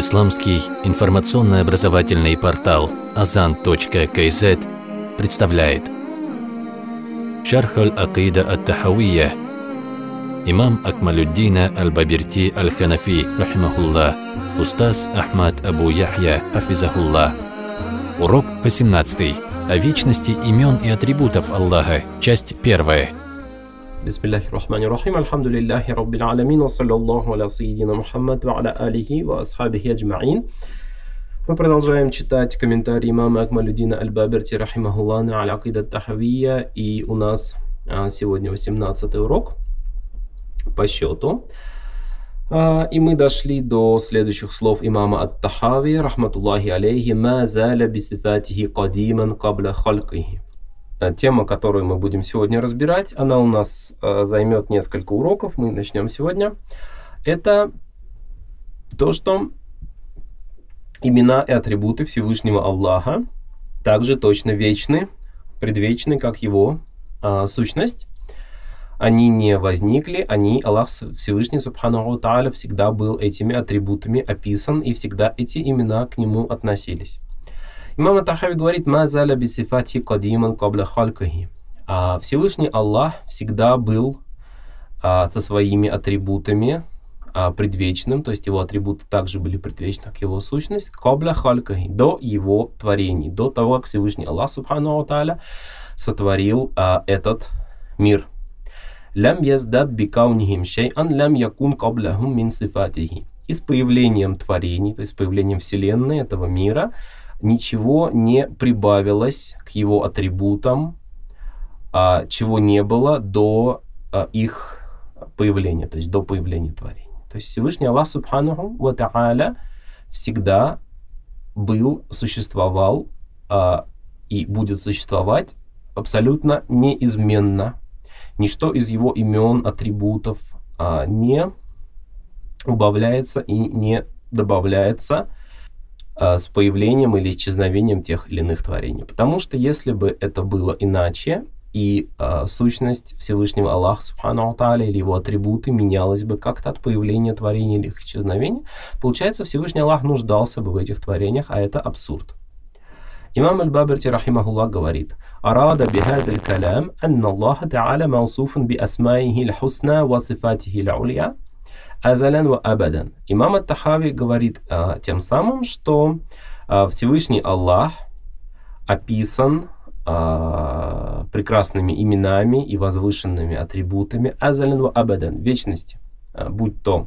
Исламский информационно-образовательный портал Azan.kz представляет Шарх аль-Акида ат-Тахавия. Имам Акмалюддина аль-Бабирти аль-Ханафи, рахимахуллах, устаз Ахмад Абу Яхья, хафизахуллах. Урок 18. О вечности имен и атрибутов Аллаха. Часть 1. Бисмиллахир-рахманир-рахим. Альхамдулиллахи раббил аламин. Ва саллаллаху аля сайидина Мухаммад ва аля алихи ва асхабихи аджмаин. Мы продолжаем читать комментарий имама Акмалюддина аль-Бабирти, рахимахуллах, на аль-Акида ат-Тахавия. И у нас сегодня 18 урок по счету. И мы дошли до следующих слов имама ат-Тахави, рахматуллахи алейхи: «Ма заля бисифатихи кадиман кабля халькихи». Тема, которую мы будем сегодня разбирать, она у нас займет несколько уроков. Мы начнем сегодня. Это то, что имена и атрибуты Всевышнего Аллаха также точно вечны, предвечны, как его сущность. Они не возникли, Аллах Всевышний, Субханаху Тааля, всегда был этими атрибутами описан, и всегда эти имена к нему относились. Имам ат-Тахави говорит: «Ма заля бисифати кадиман кабля халькихи». Всевышний Аллах всегда был со своими атрибутами предвечным, то есть его атрибуты также были предвечны, как его сущность, кабля халькихи, до его творений, до того, как Всевышний Аллах Субханаху Тааля сотворил этот мир. «Лям яздад бикаунихим шей'ан лям якун кабляхум мин сифатихи». И с появлением творений, то есть с появлением Вселенной, этого мира, ничего не прибавилось к его атрибутам, чего не было до их появления, то есть до появления творений. То есть Всевышний Аллах Субханаху ва Тааля всегда был, существовал и будет существовать абсолютно неизменно. Ничто из его имен, атрибутов не убавляется и не добавляется с появлением или исчезновением тех или иных творений. Потому что если бы это было иначе, и сущность Всевышнего Аллаха Субханаху Тааля или его атрибуты менялась бы как-то от появления творений или их исчезновения, получается, Всевышний Аллах нуждался бы в этих творениях, а это абсурд. Имам аль-Бабирти, рахимахуллах, говорит: «Арада бихадаль калям анна Аллаха Тааля маусуфан би асмаихи л-хусна ва сифатихи л-уля азалян ва абадан». Имам ат-Тахави говорит тем самым, что Всевышний Аллах описан прекрасными именами и возвышенными атрибутами азалян ва абадан, вечности, будь то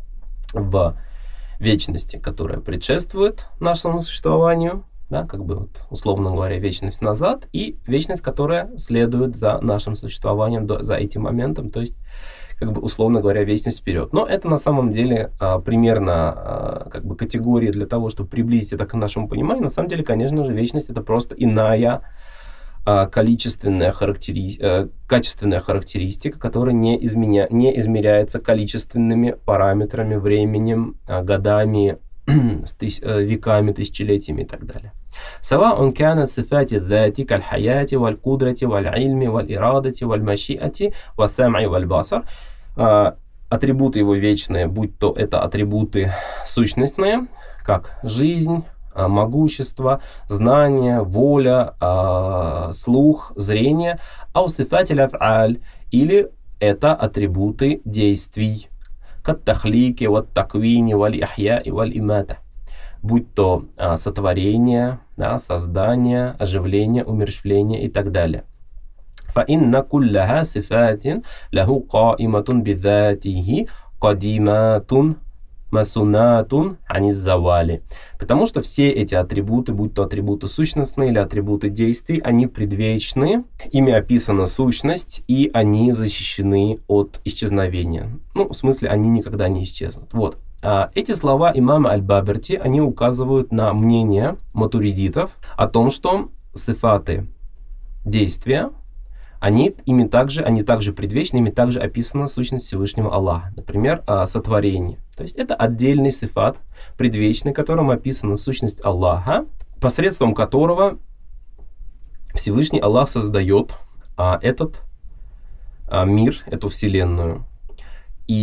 в вечности, которая предшествует нашему существованию, да, как бы вот, условно говоря, вечность назад, и вечность, которая следует за нашим существованием, за этим моментом, то есть, как бы, условно говоря, вечность вперед. Но это на самом деле примерно как бы категория для того, чтобы приблизить это к нашему пониманию. На самом деле, конечно же, вечность — это просто иная качественная характеристика, которая не измеряется количественными параметрами, временем, годами, веками, тысячелетиями и так далее. Сава он кана сифати дати каль хаяти валь кудрати валь ильми валь ирадати валь машиати валь сам'i валь басар. Атрибуты его вечные, будь то это атрибуты сущностные, как жизнь, могущество, знание, воля, слух, зрение, ау сифати лаф'аль, или это атрибуты действий, кат-тахлики, ват-таквини, валь-ихьяи, валь-имата, будь то сотворение, создание, оживление, умерщвление и так далее. فَإِنَّ كُلَّهَا صِفَاتٍ لَهُ قَائِمَةٌ بِذَاتِهِ قَدِيمَةٌ масунатун аниззавали. Потому что все эти атрибуты, будь то атрибуты сущностные или атрибуты действий, они предвечны, ими описана сущность, и они защищены от исчезновения. Ну, в смысле, они никогда не исчезнут. Вот. Эти слова имама аль-Бабирти, они указывают на мнение матуридитов о том, что сифаты действия, они также предвечны, ими также описана сущность Всевышнего Аллаха. Например, сотворение. То есть это отдельный сифат, предвечный, которым описана сущность Аллаха, посредством которого Всевышний Аллах создает этот мир, эту вселенную. И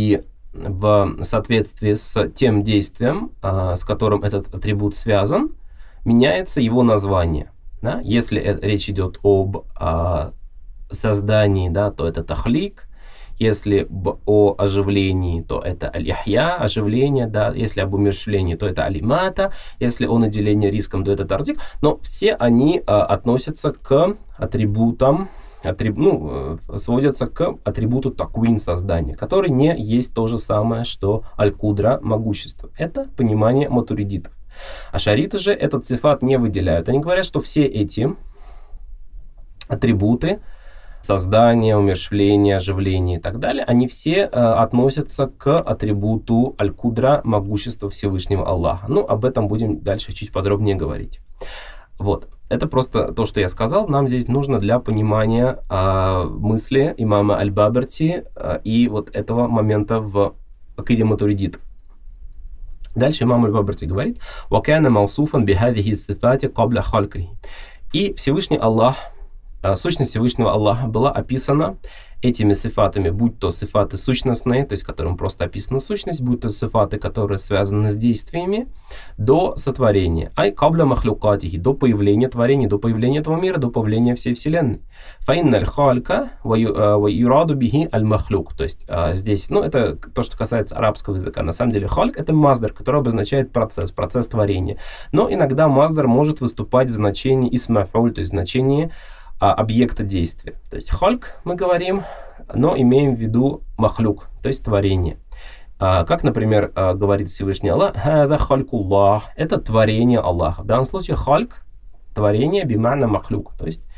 в соответствии с тем действием, с которым этот атрибут связан, меняется его название. Да? Если речь идет об создании, да, то это тахлик. Если о оживлении, то это аль-ихья, оживление, да. Если об умерщвлении, то это алимата. Если о наделении риском, то это тардик. Но все они относятся к атрибутам, сводятся к атрибуту таквин, создания, который не есть то же самое, что аль-кудра, могущество. Это понимание матуридитов. Ашариты же этот цифат не выделяют. Они говорят, что все эти атрибуты, создание, умерщвление, оживление и так далее, они все относятся к атрибуту аль-кудра, могущества Всевышнего Аллаха. Ну, об этом будем дальше чуть подробнее говорить. Вот. Это просто то, что я сказал. Нам здесь нужно для понимания мысли имама Аль-Баберти и вот этого момента в акиде матуридитов. Дальше имам Аль-Баберти говорит: «Вакана маусуфан бихадихи сифати кабля халькахи». И Всевышний Аллах, сущность Всевышнего Аллаха была описана этими сифатами, будь то сифаты сущностные, то есть которым просто описана сущность, будь то сифаты, которые связаны с действиями, до сотворения. Ай кабля махлюкатихи, до появления творений, до появления этого мира, до появления всей вселенной. Фаинналь халька ва юраду бихи аль махлюк. То есть здесь, это то, что касается арабского языка. На самом деле хальк — это маздар, который обозначает процесс творения. Но иногда маздар может выступать в значении исмафуль, то есть в значении объекта действия. То есть хальк мы говорим, но имеем в виду махлюк, то есть творение. Как, например, говорит Всевышний Аллах: «Хаза халькуллах» — это творение Аллаха. В данном случае хальк — творение бимана махлюк, то есть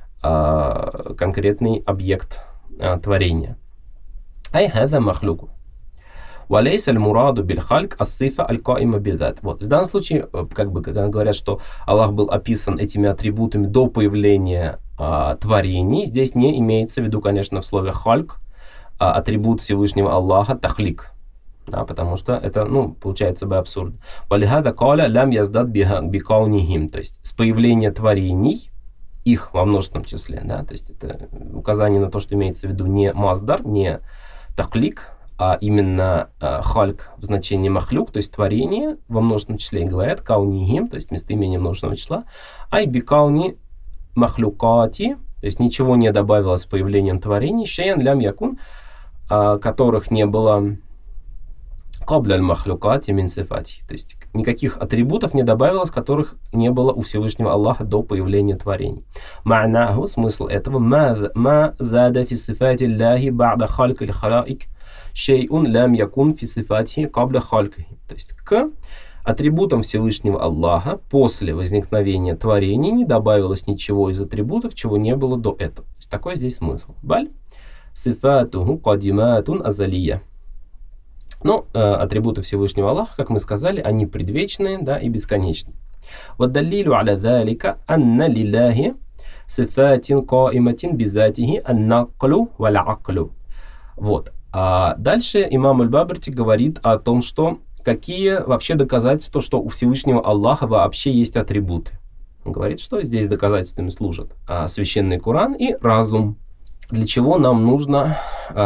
конкретный объект творения. Ай хаза махлюку. «Валейса аль-мураду биль-хальк ас-сифа аль-каима бидат». Вот. В данном случае, когда говорят, что Аллах был описан этими атрибутами до появления творений, здесь не имеется в виду, конечно, в слове хальк атрибут Всевышнего Аллаха тахлик. Да, потому что это, получается бы абсурдно. «Валихада каля лям яздад бикаунихим». То есть с появления творений, их во множественном числе, да, то есть это указание на то, что имеется в виду не маздар, не тахлик, а именно хальк в значении махлюк, то есть творение во множественном числе, говорят каунихим, то есть местоимение множественного числа, ай бикауни махлюкати, то есть ничего не добавилось с появлением творений, шейан лям якун, которых не было кабля аль-махлюкати мин сифати, то есть никаких атрибутов не добавилось, которых не было у Всевышнего Аллаха до появления творений. Ма'наху, смысл этого: ма зада фи сифати Аллахи ба'да хальк аль-халаик шейун лям якун фи сифати кабля халькахи. То есть к атрибутам Всевышнего Аллаха после возникновения творений не добавилось ничего из атрибутов, чего не было до этого. То есть такой здесь смысл. Баль сифатуху кадиматун азалия. Но атрибуты Всевышнего Аллаха, как мы сказали, они предвечные, да, и бесконечные. وَالدَّلِّيلُ عَلَى ذَلِكَ أَنَّ لِلَّهِ صِفَاتٍ قَائِمَةٍ بِذَاتِهِ النَّقْلُ وَالْعَقْلُ. Вот. А дальше имам Аль-Баберти говорит о том, что какие вообще доказательства, что у Всевышнего Аллаха вообще есть атрибуты. Он говорит, что здесь доказательствами служат священный Коран и разум. Для чего нам нужно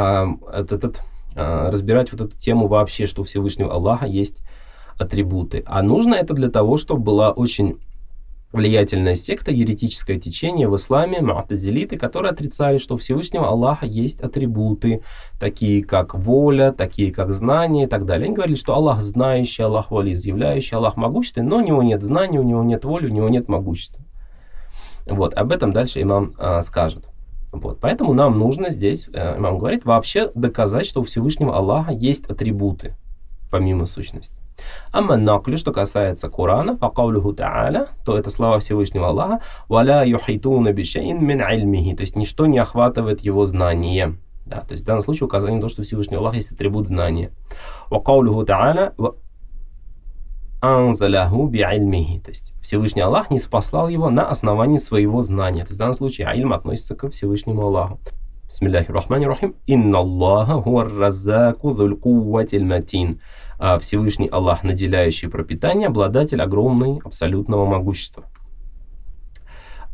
разбирать вот эту тему вообще, что у Всевышнего Аллаха есть атрибуты. А нужно это для того, чтобы была очень влиятельная секта, еретическое течение в исламе, му'тазилиты, которые отрицали, что у Всевышнего Аллаха есть атрибуты, такие как воля, такие как знание и так далее. Они говорили, что Аллах знающий, Аллах волеизъявляющий, Аллах могущественный, но у него нет знания, у него нет воли, у него нет могущества. Вот, об этом дальше имам скажет. Вот, поэтому нам нужно здесь, имам говорит, вообще доказать, что у Всевышнего Аллаха есть атрибуты, помимо сущности. Амма наклю, что касается Корана, факаулюху та'аля, то это слова Всевышнего Аллаха, валя юхитуна бишейн мин ильмихи, то есть ничто не охватывает его знание. Да, то есть в данном случае указание на то, что у Всевышнего Аллаха есть атрибут знания. Вакаулюху та'аля анзаляху би'ильмихи, то есть Всевышний Аллах не спаслал его на основании своего знания. То есть в данном случае ильм относится к Всевышнему Аллаху. Бисмиллахир рахманир рахим. Инна Аллаха хуар раззаку зуль кувватиль матин. Всевышний Аллах, наделяющий пропитание, обладатель огромной абсолютного могущества.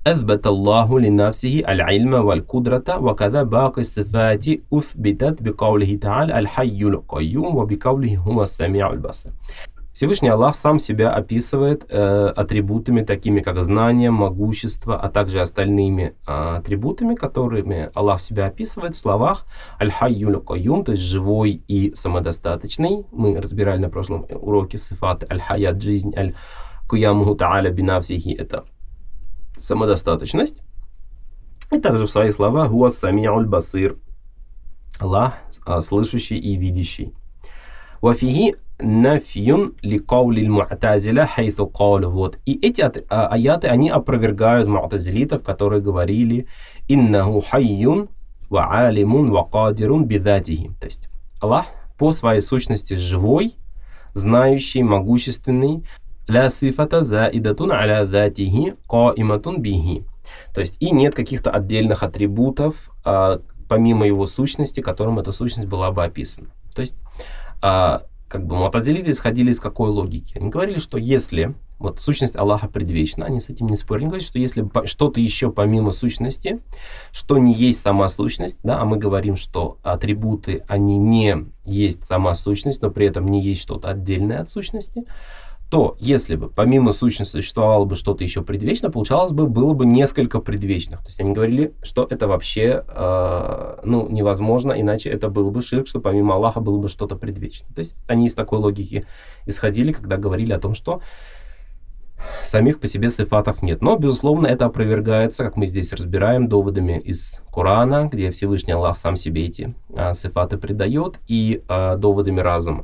أثبت الله لنفسه العلم والقدرة وكذا باقي الصفات أثبتت بقوله تعالى الحي القيوم وبقوله هو السميع البصير. Всевышний Аллах сам себя описывает атрибутами, такими как знание, могущество, а также остальными атрибутами, которыми Аллах себя описывает в словах «Аль-Хайюль Кайюм», то есть «живой и самодостаточный». Мы разбирали на прошлом уроке сифаты «Аль-Хаят» — жизнь, «Аль-Куямуху Та'аля бинавсихи» — это самодостаточность. И также в своих словах «Хуа сами'уль басир» — Аллах слышащий и видящий. «Вафихи нафьюн ли каули му'тазиля хайфу каулю». Вот. И эти аяты, они опровергают му'тазилитов, которые говорили «Иннаху хайюн ва алимун ва кадирун бидатихи». То есть Аллах по своей сущности живой, знающий, могущественный. «Ля сифата заидатун аля датихи каиматун бихи». То есть и нет каких-то отдельных атрибутов, помимо его сущности, которым эта сущность была бы описана. То есть как бы му'тазилиты исходили из какой логики? Они говорили, что если вот сущность Аллаха предвечна, они с этим не спорили, они говорят, что если что-то еще помимо сущности, что не есть сама сущность, да, а мы говорим, что атрибуты, они не есть сама сущность, но при этом не есть что-то отдельное от сущности, то если бы помимо сущности существовало бы что-то еще предвечно, получалось бы, было бы несколько предвечных. То есть они говорили, что это вообще невозможно, иначе это был бы ширк, что помимо Аллаха было бы что-то предвечное. То есть они из такой логики исходили, когда говорили о том, что самих по себе сифатов нет. Но, безусловно, это опровергается, как мы здесь разбираем, доводами из Корана, где Всевышний Аллах сам себе эти сифаты придает, и доводами разума.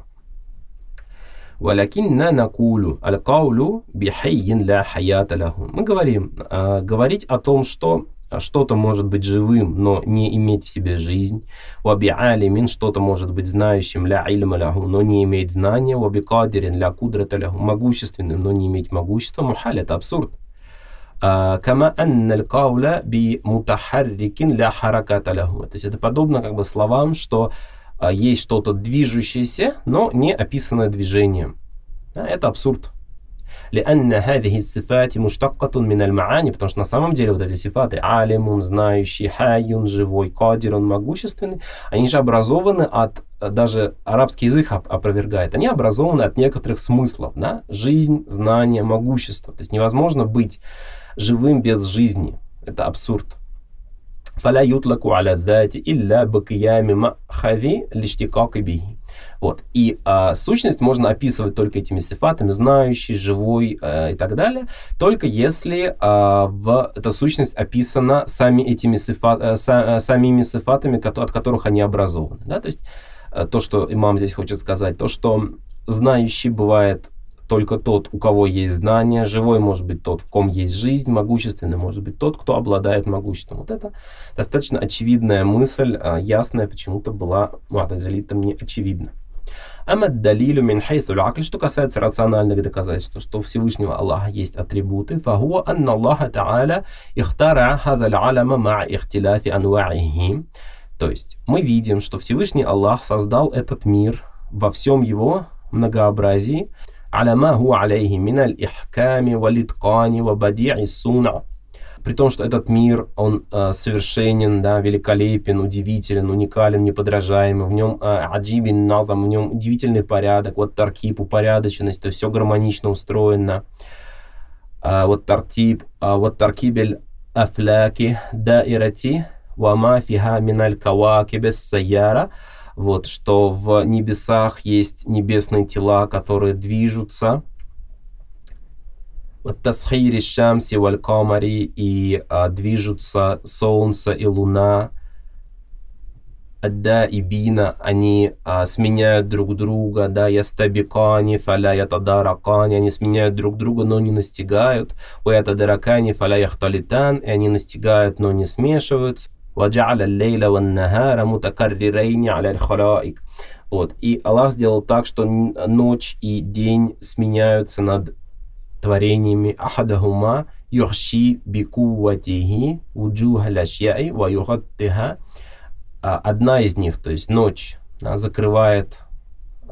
Мы говорим, говорить о том, что что-то может быть живым, но не иметь в себе жизнь. Что-то может быть знающим, но не иметь знания. Могущественным, но не иметь могущества. Мухаль — это абсурд. То есть это подобно как бы словам, что есть что-то движущееся, но не описанное движением. Это абсурд. Потому что на самом деле вот эти сифаты алимун, знающий, хайюн, живой, кадирун, могущественный, они же образованы от, даже арабский язык опровергает, они образованы от некоторых смыслов, да? Жизнь, знание, могущество. То есть невозможно быть живым без жизни. Это абсурд. Вот. И сущность можно описывать только этими сифатами, знающий, живой и так далее, только если эта сущность описана самими сифатами, от которых они образованы. Да? То есть то, что имам здесь хочет сказать, то, что знающий бывает только тот, у кого есть знание, живой может быть тот, в ком есть жизнь, могущественный может быть тот, кто обладает могуществом. Вот это достаточно очевидная мысль, ясная, почему-то была му'тазилитам не очевидна. Что касается рациональных доказательств, что у Всевышнего Аллаха есть атрибуты, то есть мы видим, что Всевышний Аллах создал этот мир во всем его многообразии, при том, что этот мир, он совершенен, да, великолепен, удивителен, уникален, неподражаемый, в нем аджибин назам, в нем удивительный порядок, вот таркиб, упорядоченность, то есть все гармонично устроено, вот таркибель афляки даирати вама фиха миналь кавакибес саяра, вот, что в небесах есть небесные тела, которые движутся, тасхири шамси валь камари, и движутся солнце и луна, адда и бина, они сменяют друг друга, да, ястабикани фаля ятадаракани, они сменяют друг друга, но не настигают, ятадаракани фаля яхталитан, и они настигают, но не смешиваются. وَجَعَلَ اللَّيْلَ وَالنَّهَارَ مُتَكَرِّرَيْنِ عَلَى الْخَلَائِقِ. Вот. И Аллах сделал так, что ночь и день сменяются над творениями. «Ахадахума юхши бикуватихи уджуха лашьяи ва юхаттиха». Одна из них, то есть ночь, закрывает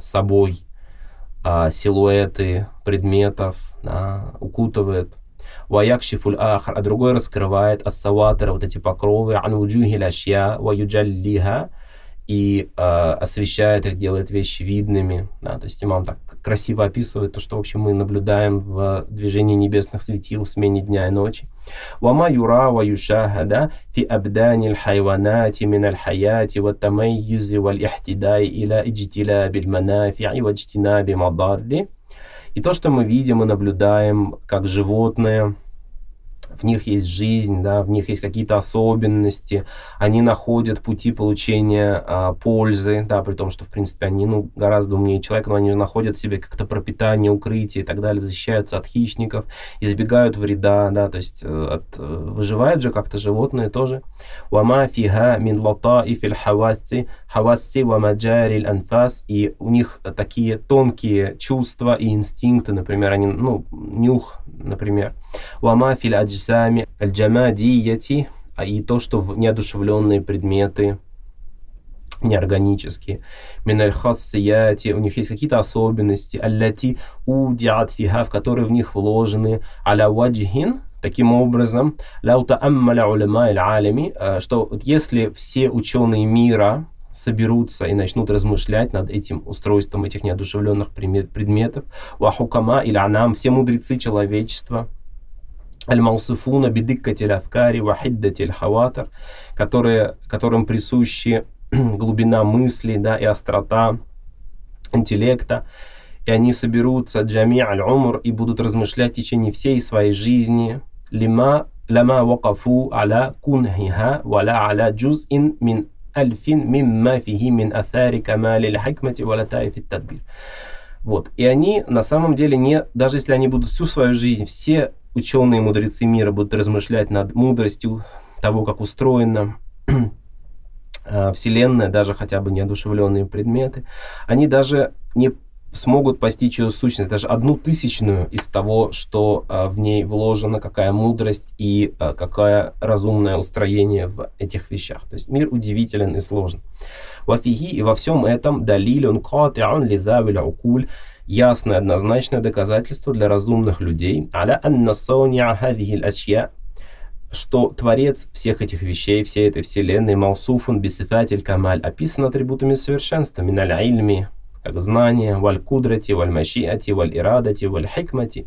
собой силуэты предметов, укутывает. ва якшифуль ахар, а другой раскрывает ас-саватира, вот эти покровы, ан вуджухиль ашья, ва юджаллиха, и освещает их, делает вещи видными. Да, то есть имам так красиво описывает то, что, в общем, мы наблюдаем в движении небесных светил в смене дня и ночи. وما يرى ويشاهد في أبدان الحيوانات من الحياة والتميز والاحتداء إلى اجتلاب المنافع واجتناب مضار. И то, что мы видим и наблюдаем, как животные, в них есть жизнь, да, в них есть какие-то особенности, они находят пути получения пользы, да, при том, что, в принципе, они гораздо умнее человека, но они же находят себе как-то пропитание, укрытие и так далее, защищаются от хищников, избегают вреда, да, то есть выживают же как-то животные тоже. وَمَا فِيهَا مِنْ لَطَائِفِ الْحَوَاسِّ وَمَجَارِ الْأَنْفَاسِ. И у них такие тонкие чувства и инстинкты, например, они, нюх, например. وَمَا فِي الْأَجْسَامِ الْجَمَادِيَّةِ. И то, что в неодушевленные предметы, неорганические. مِنَ الْخَاصِّيَّاتِ. У них есть какие-то особенности. الَّتِي أُودِعَتْ فِيهَا. В которые в них вложены. عَلَى وَجْهٍ. Таким образом, что если все ученые мира соберутся и начнут размышлять над этим устройством этих неодушевленных предметов, все мудрецы человечества, которым присущи глубина мысли, да, и острота интеллекта, и они соберутся джами' аль-умр и будут размышлять в течение всей своей жизни, лама вакафу аля кунхиха валя аля джуз'ин мин альфин мимма фихи мин атари камали аль-хикмати ва латаиф ат-тадбир. Вот. И они на самом деле даже если они будут всю свою жизнь, все ученые и мудрецы мира будут размышлять над мудростью того, как устроена Вселенная, даже хотя бы неодушевленные предметы, они даже не смогут постичь ее сущность, даже 1/1000 из того, что в ней вложено, какая мудрость и какое разумное устроение в этих вещах. То есть мир удивителен и сложен. Вафихи, и во всем этом далилюн кати'ун лизавиль укуль, ясное однозначное доказательство для разумных людей, аля анна сауни'a хазихиль ашья, что Творец всех этих вещей, всей этой вселенной, маусуфун бисифатиль камаль, описан атрибутами совершенства, миналь ильми, как знание, валь кудрати, валь машиати, валь ирадати, валь хикмати,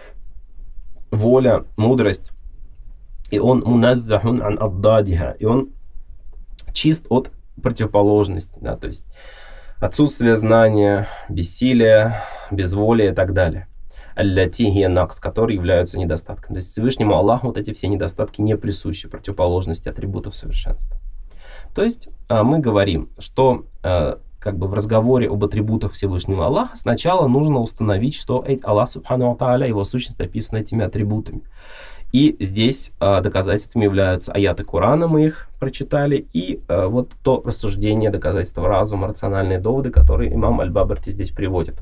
воля, мудрость, и он муназзахун ан аддадиха, и он чист от противоположности, да, то есть отсутствие знания, бессилие, безволие и так далее. Аллати хия накс, которые являются недостатком. То есть Всевышнему Аллаху вот эти все недостатки не присущи, противоположности атрибутов совершенства. То есть мы говорим, что как бы в разговоре об атрибутах Всевышнего Аллаха сначала нужно установить, что Аллах Субхану ва Тааля, его сущность описана этими атрибутами. И здесь доказательствами являются аяты Корана, мы их прочитали, и вот то рассуждение, доказательства разума, рациональные доводы, которые имам Аль-Бабарти здесь приводит.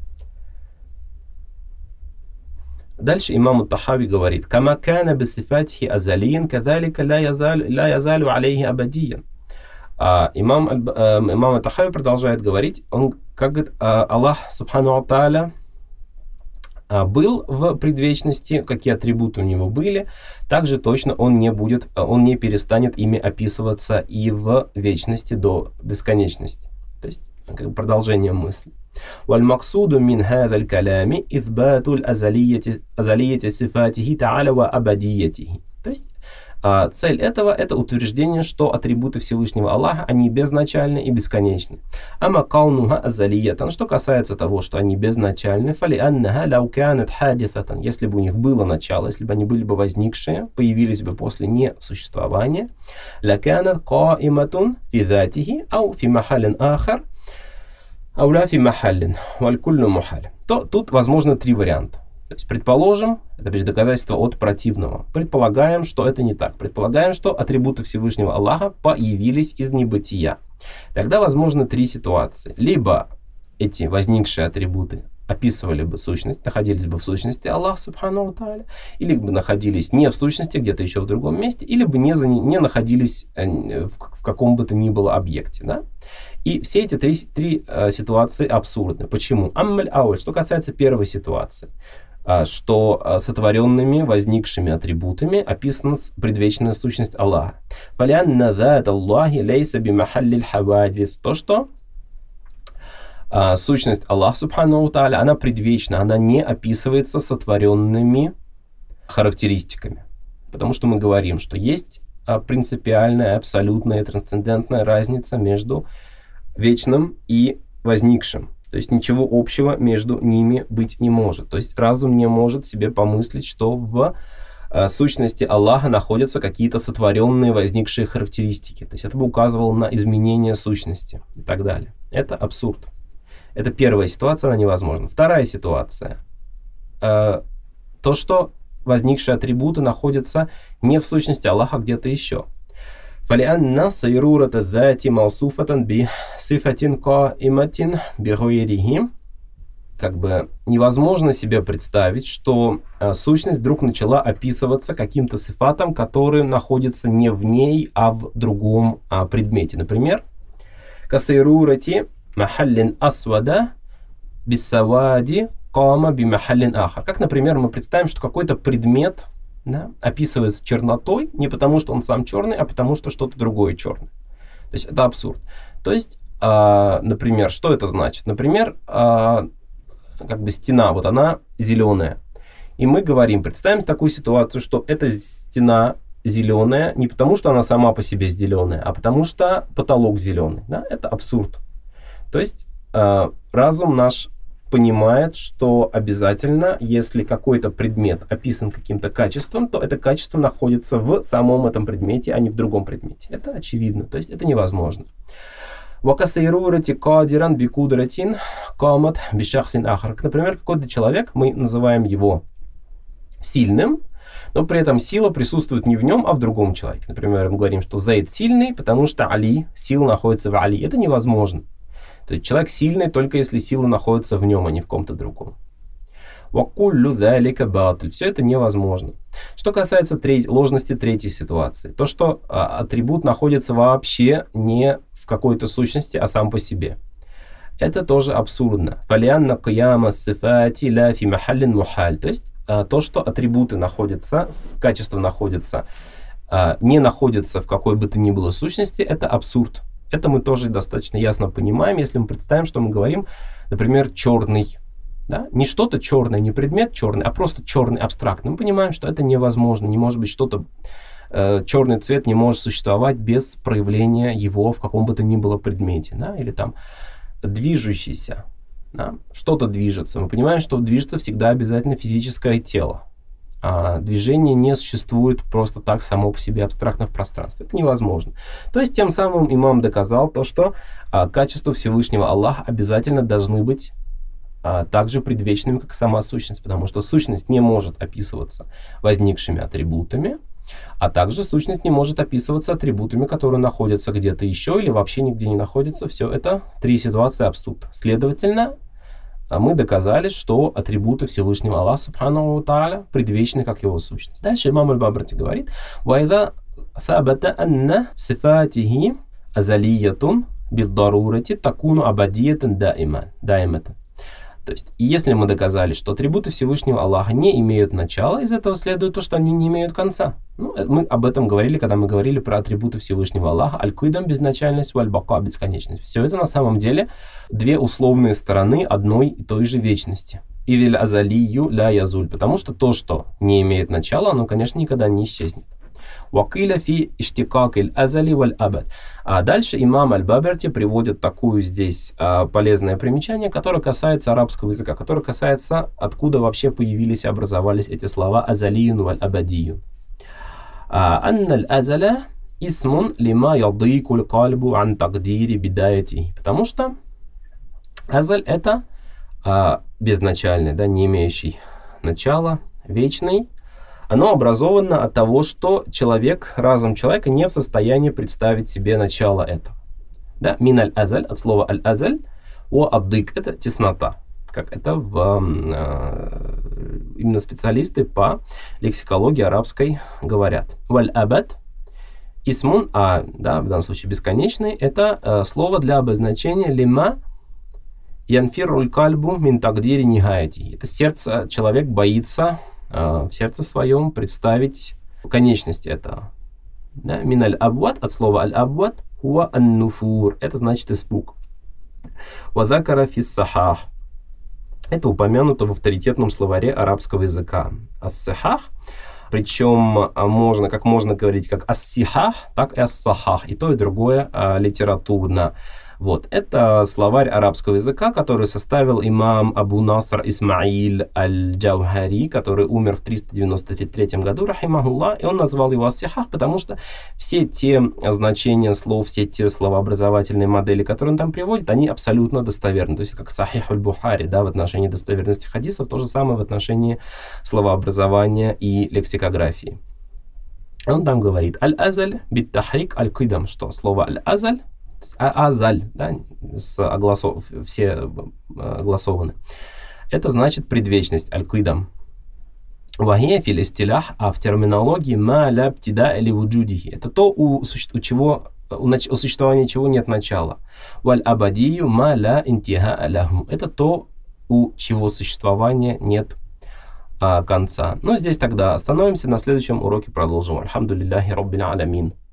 Дальше имам Ат-Тахави говорит: «Кама кана бисифатихи азалиян, кадалика ла язалю алейхи абадиян». Имам Ат-Тахави продолжает говорить, он, как говорит, Аллах Субхану ва Тааля был в предвечности, какие атрибуты у него были, также точно он не перестанет ими описываться и в вечности до бесконечности. То есть как бы продолжение мысли. والمقصود من هذا الكلام إثبات الأزلية صفاته تعالى وأبديته. То есть цель этого — это утверждение, что атрибуты Всевышнего Аллаха, они безначальны и бесконечны. Ама каунуха азалиятан, что касается того, что они безначальны, фали аннаха лау канат хадифатан, если бы у них было начало, если бы они были бы возникшие, появились бы после несуществования, ла канат каиматун фи затихи ау фи махалин ахар, ау ла фи махалин, валь куллю мухаль. То тут возможно три варианта. То есть, предположим, это лишь доказательство от противного. Предполагаем, что это не так. Предполагаем, что атрибуты Всевышнего Аллаха появились из небытия. Тогда возможно три ситуации. Либо эти возникшие атрибуты описывали бы сущность, находились бы в сущности Аллаха Субхану ва Тааля, или бы находились не в сущности, где-то еще в другом месте, или бы не находились в каком бы то ни было объекте. Да? И все эти три ситуации абсурдны. Почему? Аммаль ауль, что касается первой ситуации. что сотворенными, возникшими атрибутами описана предвечная сущность Аллаха. То, что сущность Аллаха, субхану тааля, она предвечна, она не описывается сотворенными характеристиками. Потому что мы говорим, что есть принципиальная, абсолютная, трансцендентная разница между вечным и возникшим. То есть ничего общего между ними быть не может. То есть разум не может себе помыслить, что в сущности Аллаха находятся какие-то сотворенные, возникшие характеристики. То есть это бы указывало на изменение сущности и так далее. Это абсурд. Это первая ситуация, она невозможна. Вторая ситуация. То, что возникшие атрибуты находятся не в сущности Аллаха, а где-то еще. فلأن صيرورة الذات موصوفة بصفة قائمة بغيره. Как бы невозможно себе представить, что сущность вдруг начала описываться каким-то сифатом, который находится не в ней, а в другом предмете. Например, касайрурати махаллин асвада биссавади кама бимахаллин ахар. Как, например, мы представим, что какой-то предмет описывается чернотой не потому, что он сам черный, а потому, что что-то другое черное. То есть это абсурд. То есть, например, что это значит? Например, как бы стена, вот она зеленая. И мы говорим, представим такую ситуацию, что эта стена зеленая не потому, что она сама по себе зеленая, а потому что потолок зеленый. Да? Это абсурд. То есть разум наш понимает, что обязательно, если какой-то предмет описан каким-то качеством, то это качество находится в самом этом предмете, а не в другом предмете. Это очевидно, то есть это невозможно. Например, какой-то человек, мы называем его сильным, но при этом сила присутствует не в нем, а в другом человеке. Например, мы говорим, что Зайд сильный, потому что Али, сила находится в Али. Это невозможно. То есть человек сильный только если сила находится в нем, а не в ком-то другом. Все это невозможно. Что касается ложности третьей ситуации, то, что атрибут находится вообще не в какой-то сущности, а сам по себе. Это тоже абсурдно. То есть то, что атрибуты находятся, качества находятся, не находятся в какой бы то ни было сущности, это абсурд. Это мы тоже достаточно ясно понимаем, если мы представим, что мы говорим, например, черный. Да? Не что-то черное, не предмет черный, а просто черный абстрактный. Мы понимаем, что это невозможно. Не может быть что-то, черный цвет не может существовать без проявления его в каком бы то ни было предмете. Да? Или там движущийся. Да? Что-то движется. Мы понимаем, что движется всегда обязательно физическое тело. Движение не существует просто так само по себе абстрактно в пространстве. Это невозможно. То есть тем самым имам доказал то, что качества Всевышнего Аллаха обязательно должны быть также предвечными, как и сама сущность, потому что сущность не может описываться возникшими атрибутами, а также сущность не может описываться атрибутами, которые находятся где-то еще или вообще нигде не находятся. Все это три ситуации абсурд. Следовательно, мы доказали, что атрибуты Всевышнего Аллаха, субхану тааля, предвечны, как его сущность. Дальше имам Аль-Бабарти говорит: «Вайда thабата анна сифатихи азалиятун биддарурати такуну абадиятан даиматан». То есть, если мы доказали, что атрибуты Всевышнего Аллаха не имеют начала, из этого следует то, что они не имеют конца. Мы об этом говорили, когда мы говорили про атрибуты Всевышнего Аллаха. Аль-Куидам — безначальность, валь-Бака — бесконечность. Все это на самом деле две условные стороны одной и той же вечности. Ивиль азалию ля язуль. Потому что то, что не имеет начала, оно, конечно, никогда не исчезнет. Вакиля фи иштикакиль азали валь абад. А дальше имам Аль-Баберти приводит такое здесь полезное примечание, которое касается арабского языка, которое касается, откуда вообще появились и образовались эти слова азалиюн валь абадиюн. Анна аль-азаля исмун лима ядикуль кальбу ан тагдири бидаяти. Потому что азаль — это безначальный, да, не имеющий начала, вечный. Оно образовано от того, что разум человека не в состоянии представить себе начало этого. Да? Мин аль-азаль, от слова аль-азаль, аддик — это теснота. Как это именно специалисты по лексикологии арабской говорят. Валь-абад исмун, в данном случае бесконечный, это слово для обозначения лима Янфируль кальбу мин тагдири нихаяти. Это сердце, человек боится в сердце своем представить конечность этого. Да? Мин аль-абват, от слова аль-абват, хуа ан-нуфур. Это значит испуг. Вадакара фис-сахах. Это упомянуто в авторитетном словаре арабского языка. Ас-сахах, причем можно говорить как ас-сихах, так и ас-сахах. И то, и другое литературно. Вот. Это словарь арабского языка, который составил имам Абу Наср Исмаиль аль-Джаухари, который умер в 393 году, рахимахуллах, и он назвал его ас-сихах, потому что все те значения слов, все те словообразовательные модели, которые он там приводит, они абсолютно достоверны. То есть как Сахих аль-Бухари, да, в отношении достоверности хадисов, то же самое в отношении словообразования и лексикографии. Он там говорит: аль-азаль бит-тахрик аль-кидам, что слово аль-азаль, азаль, да, все огласованы. Это значит предвечность, аль-кидам. Вахия фил истилях, а в терминологии ма ля птида или вуджудихи. Это то, у существования чего нет начала. Валь абадию ма ля интиха аляху. Это то, у чего существования нет конца. Ну, здесь тогда остановимся. На следующем уроке продолжим. Альхамдулиллахи раббил аламин.